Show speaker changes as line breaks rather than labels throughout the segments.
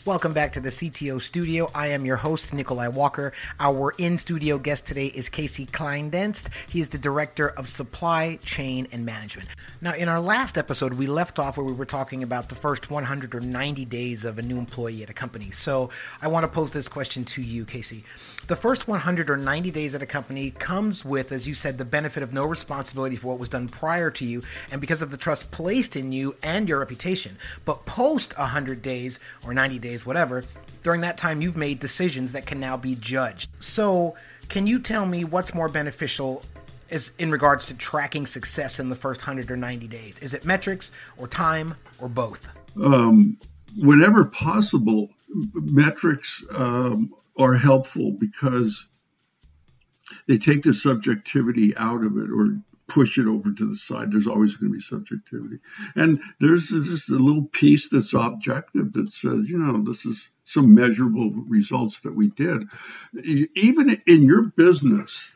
Welcome back to the CTO Studio. I am your host, Nikolai Walker. Our in-studio guest today is Casey Kleindenst. He is the Director of Supply Chain and Management. Now, in our last episode, we left off where we were talking about the first 100 or 90 days of a new employee at a company. So I want to pose this question to you, Casey. The first 100 or 90 days at a company comes with, as you said, the benefit of no responsibility for what was done prior to you and because of the trust placed in you and your reputation. But post 100 days or 90 days, whatever, during that time you've made decisions that can now be judged. So can you tell me what's more beneficial is in regards to tracking success in the first 100 or 90 days? Is it metrics or time or both?
Whenever possible, metrics are helpful because they take the subjectivity out of it or push it over to the side. There's always going to be subjectivity. And there's just a little piece that's objective that says, this is some measurable results that we did. Even in your business,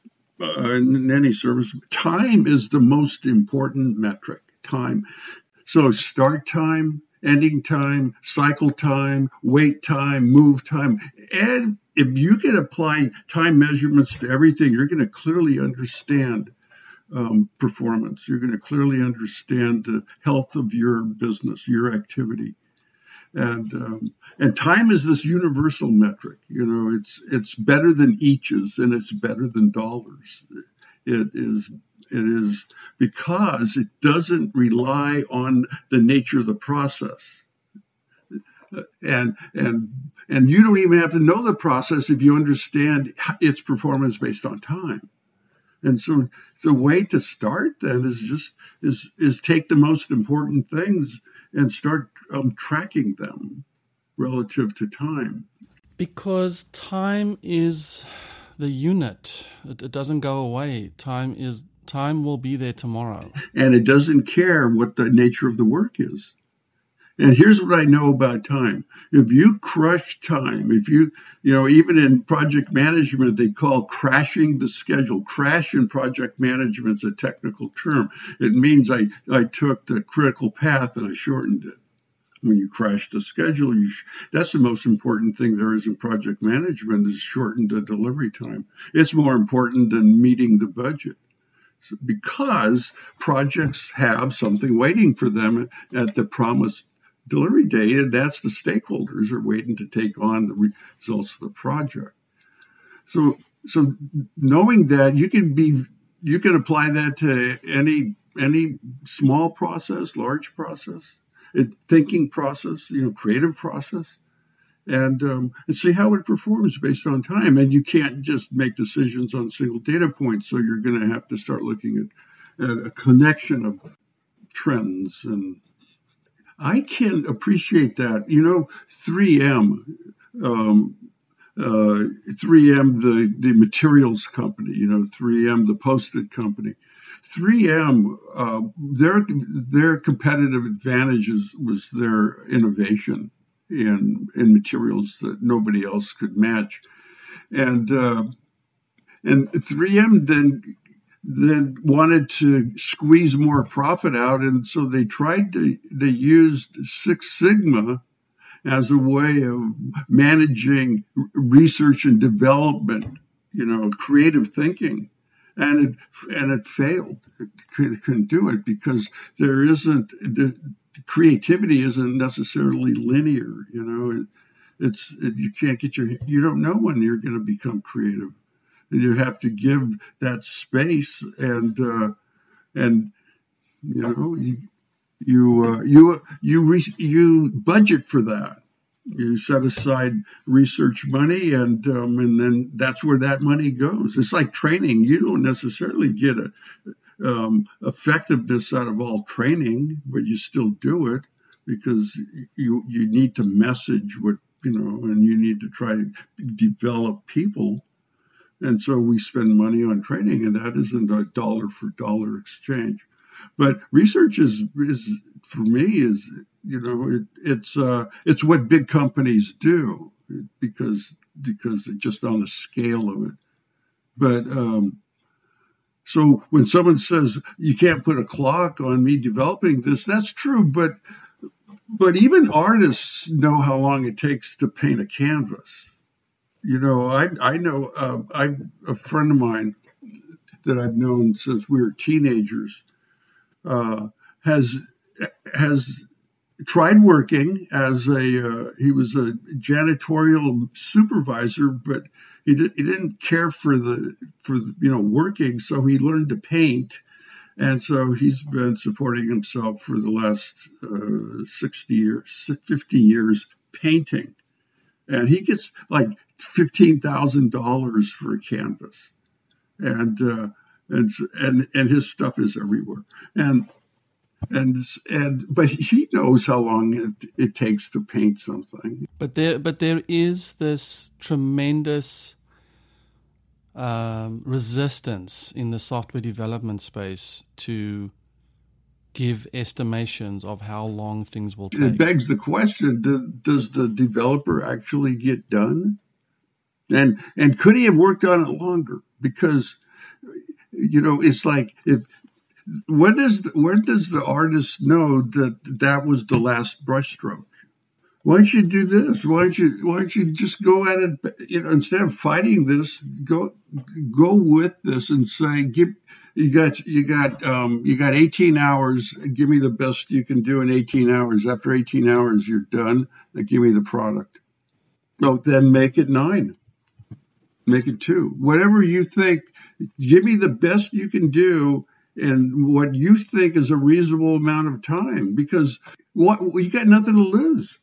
in any service, time is the most important metric, time. So start time, ending time, cycle time, wait time, move time. And if you can apply time measurements to everything, you're going to clearly understand performance. You're going to clearly understand the health of your business, your activity. And time is this universal metric. It's better than eaches and it's better than dollars. It is because it doesn't rely on the nature of the process. And you don't even have to know the process if you understand its performance based on time. And so the way to start then is take the most important things and start tracking them relative to time.
Because time is the unit. It doesn't go away. Time will be there tomorrow.
And it doesn't care what the nature of the work is. And here's what I know about time. If you crush time, even in project management, they call crashing the schedule. Crash in project management is a technical term. It means I took the critical path and I shortened it. When you crash the schedule, that's the most important thing there is in project management is shorten the delivery time. It's more important than meeting the budget. Because projects have something waiting for them at the promised delivery date, and that's the stakeholders are waiting to take on the results of the project. So knowing that, you can apply that to any small process, large process, thinking process, creative process, and see how it performs based on time. And you can't just make decisions on single data points, so you're going to have to start looking at a connection of trends. And I can appreciate that. 3M, 3M, the materials company, 3M, the Post-it company. 3M, their competitive advantages was their innovation in materials that nobody else could match. And 3M then wanted to squeeze more profit out, and so they used Six Sigma as a way of managing research and development, creative thinking, and it failed. It couldn't do it because the creativity isn't necessarily linear. You can't you don't know when you're going to become creative. You have to give that space, and you budget for that. You set aside research money, and then that's where that money goes. It's like training. You don't necessarily get effectiveness out of all training, but you still do it because you need to message what and you need to try to develop people. And so we spend money on training, and that isn't a dollar for dollar exchange. But research is for me it's what big companies do because it's just on the scale of it. But so when someone says you can't put a clock on me developing this, that's true. But But even artists know how long it takes to paint a canvas. I know a friend of mine that I've known since we were teenagers uh, has has tried working as he was a janitorial supervisor, but he didn't care for working, so he learned to paint. And so he's been supporting himself for the last 60 years, 50 years painting. And he gets like $15,000 for a canvas. And his stuff is everywhere. But he knows how long it takes to paint something.
But there is this tremendous resistance in the software development space to give estimations of how long things will take.
It begs the question: does the developer actually get done? And could he have worked on it longer? Because it's like when does the artist know that was the last brushstroke? Why don't you do this? Why don't you just go at it? Instead of fighting this, go with this and say, you got 18 hours. Give me the best you can do in 18 hours. After 18 hours, you're done. Now give me the product. No, then make it 9. Make it 2. Whatever you think. Give me the best you can do in what you think is a reasonable amount of time. Because you got nothing to lose.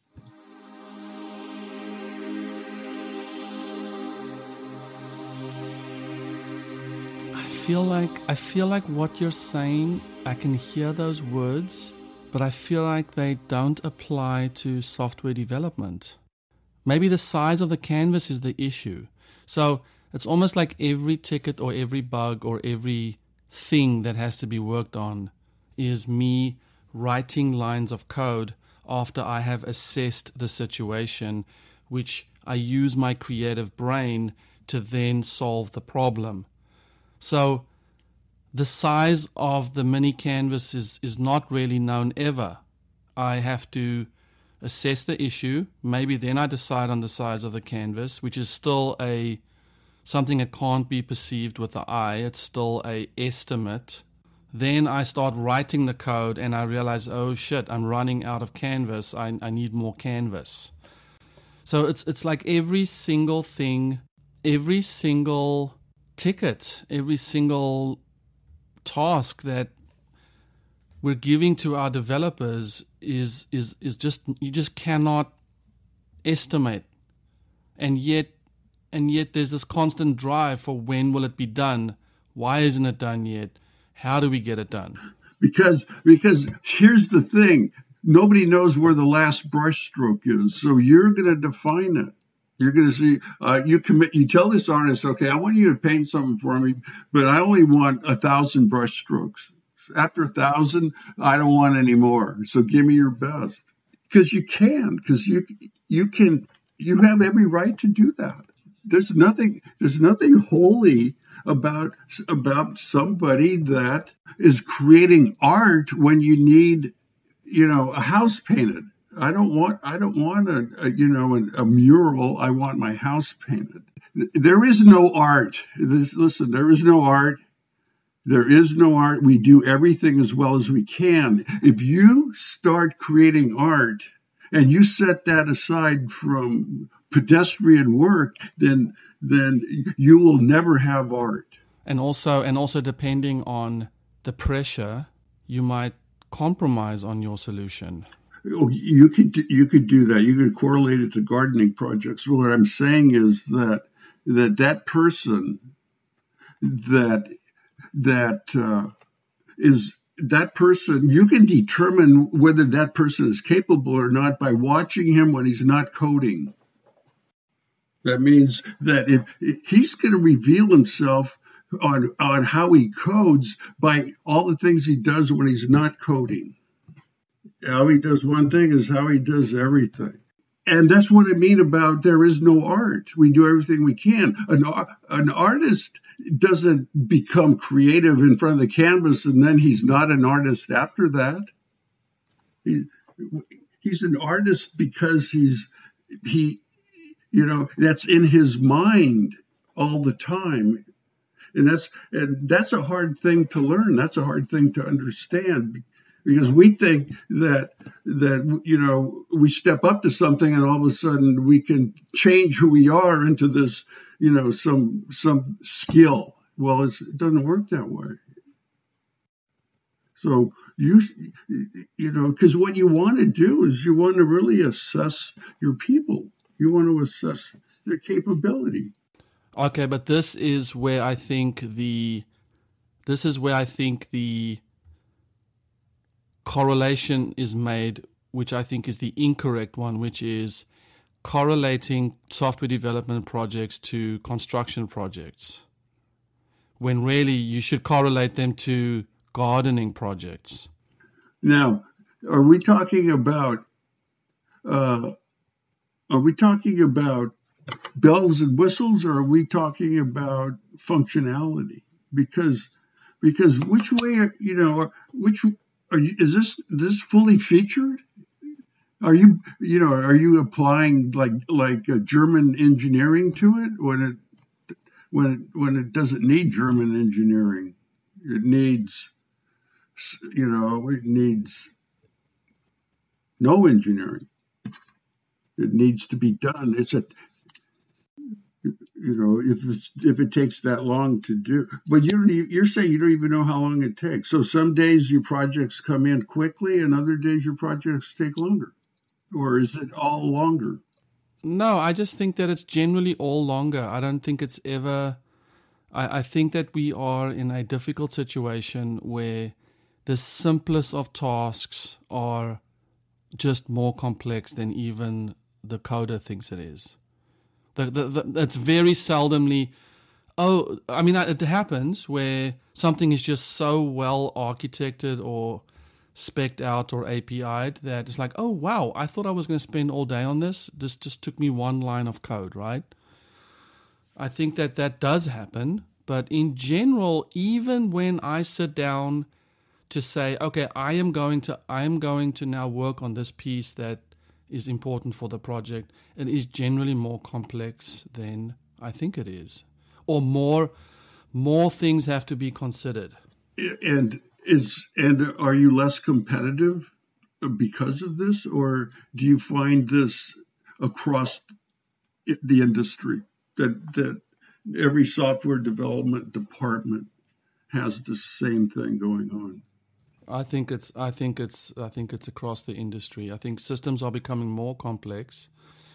I feel like what you're saying, I can hear those words, but I feel like they don't apply to software development. Maybe the size of the canvas is the issue. So it's almost like every ticket or every bug or every thing that has to be worked on is me writing lines of code after I have assessed the situation, which I use my creative brain to then solve the problem. So the size of the mini canvas is not really known ever. I have to assess the issue. Maybe then I decide on the size of the canvas, which is still something that can't be perceived with the eye. It's still an estimate. Then I start writing the code and I realize, oh shit, I'm running out of canvas. I need more canvas. So it's like every single thing, every single ticket, every single task that we're giving to our developers is just, you just cannot estimate. And yet there's this constant drive for when will it be done? Why isn't it done yet? How do we get it done?
Because here's the thing. Nobody knows where the last brush stroke is. So you're going to define it. You're going to see, you tell this artist, okay, I want you to paint something for me, but I only want 1,000 brush strokes. After 1,000, I don't want any more. So give me your best. Because you have every right to do that. There's nothing holy about somebody that is creating art when you need, a house painted. I don't want a mural. I want my house painted. There is no art. Listen, there is no art. There is no art. We do everything as well as we can. If you start creating art and you set that aside from pedestrian work, then you will never have art.
And also depending on the pressure, you might compromise on your solution.
Oh, you could do that. You could correlate it to gardening projects. What I'm saying is that person that person, you can determine whether that person is capable or not by watching him when he's not coding. That means that if he's going to reveal himself on how he codes by all the things he does when he's not coding. How he does one thing is how he does everything. And that's what I mean about there is no art. We do everything we can. An artist doesn't become creative in front of the canvas and then he's not an artist after that. He's an artist because that's in his mind all the time. And that's a hard thing to learn. That's a hard thing to understand, because we think that we step up to something and all of a sudden we can change who we are into this, some skill. Well, it doesn't work that way. So because what you want to do is you want to really assess your people. You want to assess their capability.
Okay, but this is where I think the correlation is made, which I think is the incorrect one, which is correlating software development projects to construction projects, when really you should correlate them to gardening projects.
Now, are we talking about bells and whistles, or are we talking about functionality? Because which way is this fully featured? Are you applying like a German engineering to it when it doesn't need German engineering? It needs no engineering. It needs to be done. If it takes that long to do, but you're saying you don't even know how long it takes. So some days your projects come in quickly, and other days your projects take longer, or is it all longer?
No, I just think that it's generally all longer. I don't think it's ever. I think that we are in a difficult situation where the simplest of tasks are just more complex than even the coder thinks it is. It's very seldomly. It happens where something is just so well architected or spec'd out or API'd that it's like, oh wow, I thought I was going to spend all day on this. This just took me one line of code, right? I think that does happen, but in general, even when I sit down to say, okay, I am going to now work on this piece that is important for the project, it is generally more complex than I think it is, or more things have to be considered.
And are you less competitive because of this, or do you find this across the industry that every software development department has the same thing going on?
I think it's across the industry. I think systems are becoming more complex.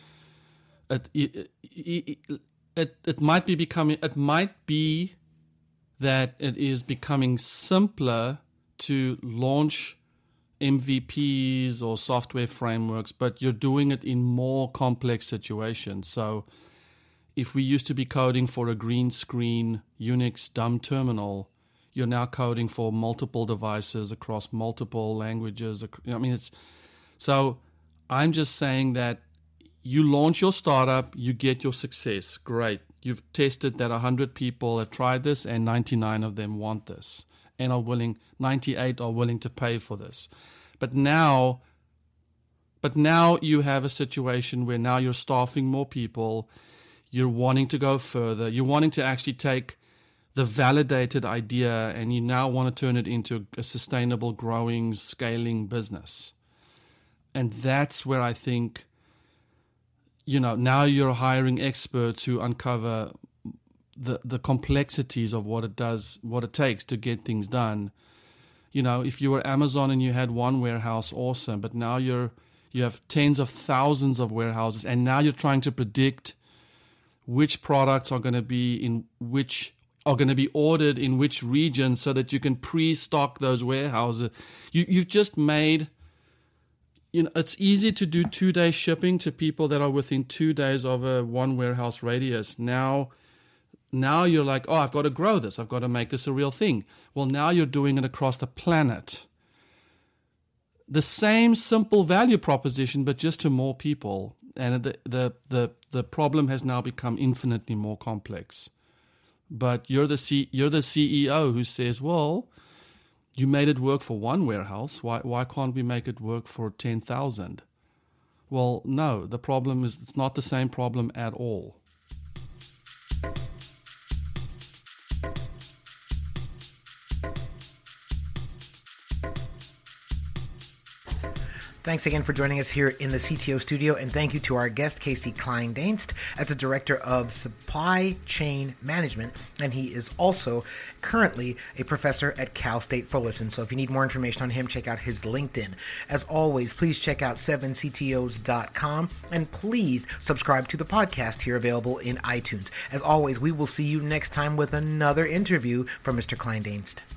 It might be that it is becoming simpler to launch MVPs or software frameworks, but you're doing it in more complex situations. So if we used to be coding for a green screen Unix dumb terminal, you're now coding for multiple devices across multiple languages. So I'm just saying that you launch your startup, you get your success. Great. You've tested that 100 people have tried this and 99 of them want this and 98 are willing to pay for this. But now you have a situation where now you're staffing more people. You're wanting to go further. You're wanting to actually take the validated idea and you now want to turn it into a sustainable, growing, scaling business. And that's where I think, now you're hiring experts who uncover the complexities of what it takes to get things done. If you were Amazon and you had one warehouse, awesome. But now you have tens of thousands of warehouses, and now you're trying to predict which products are going to be ordered in which region so that you can pre-stock those warehouses. You've just made, it's easy to do 2-day shipping to people that are within 2 days of a one warehouse radius. Now you're like, oh, I've got to grow this. I've got to make this a real thing. Well, now you're doing it across the planet. The same simple value proposition, but just to more people. And the problem has now become infinitely more complex. But you're the CEO who says, well, you made it work for one warehouse. Why can't we make it work for 10,000? Well, no, the problem is it's not the same problem at all.
Thanks again for joining us here in the CTO studio, and thank you to our guest, Casey Klein-Dienst, as the Director of Supply Chain Management, and he is also currently a professor at Cal State Fullerton. So if you need more information on him, check out his LinkedIn. As always, please check out 7ctos.com, and please subscribe to the podcast here available in iTunes. As always, we will see you next time with another interview from Mr. Klein-Dienst.